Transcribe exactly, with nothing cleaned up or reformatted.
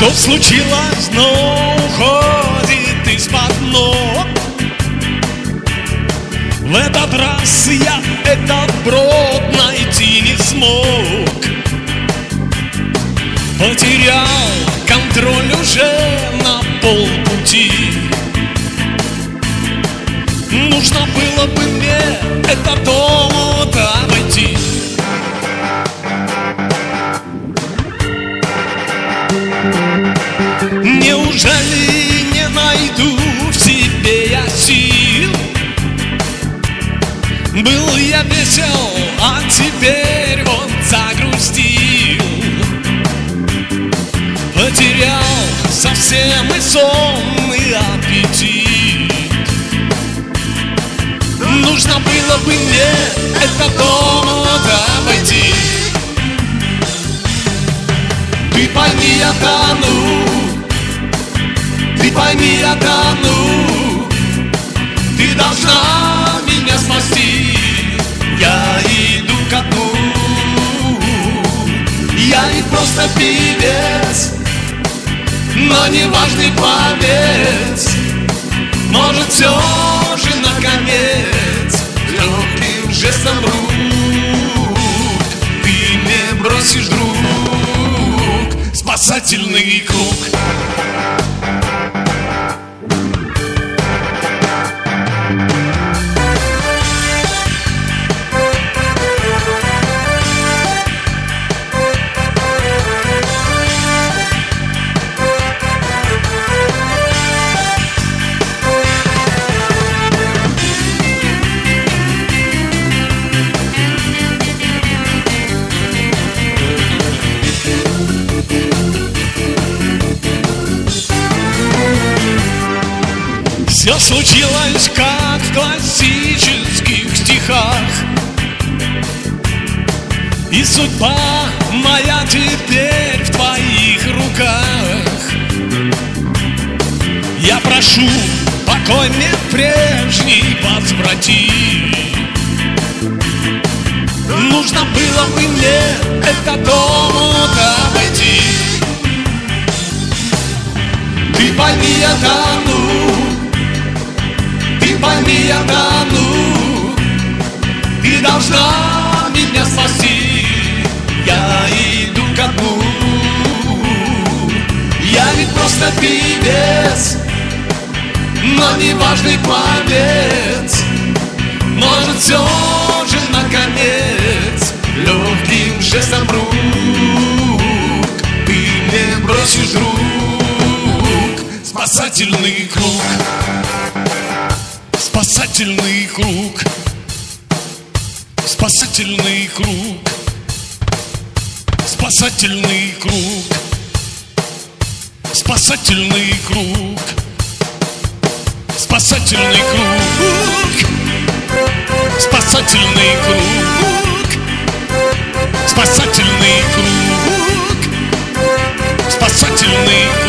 Что случилось, но уходит из-под ног. В этот раз я этот брод найти не смог. Потерял контроль уже на полпути. Нужно было бы мне этот омут обойти. Неужели не найду в себе я сил? Был я весел, а теперь вот загрустил. Потерял совсем и сон, и аппетит. Нужно было бы мне этот омут обойти. Ты пойми, я тону. Ты пойми, я тону. Ты должна меня спасти. Я иду ко дну. Я не просто певец, но не важный пловец. Может, все же наконец легким жестом рук ты не бросишь, друг, спасательный круг. Все случилось, как в классических стихах, и судьба моя теперь в твоих руках. Я прошу, покой мне прежний возврати. Нужно было бы мне этот омут обойти. Ты пойми, я тону. Ты пойми, я тону. Ты должна меня спасти. Я иду ко дну. Я ведь просто певец, но не важный пловец. Может, все же наконец легким жестом рук ты не бросишь, друг, спасательный круг. Спасательный круг, спасательный круг, спасательный круг, спасательный круг, спасательный круг, спасательный круг, спасательный круг, спасательный круг.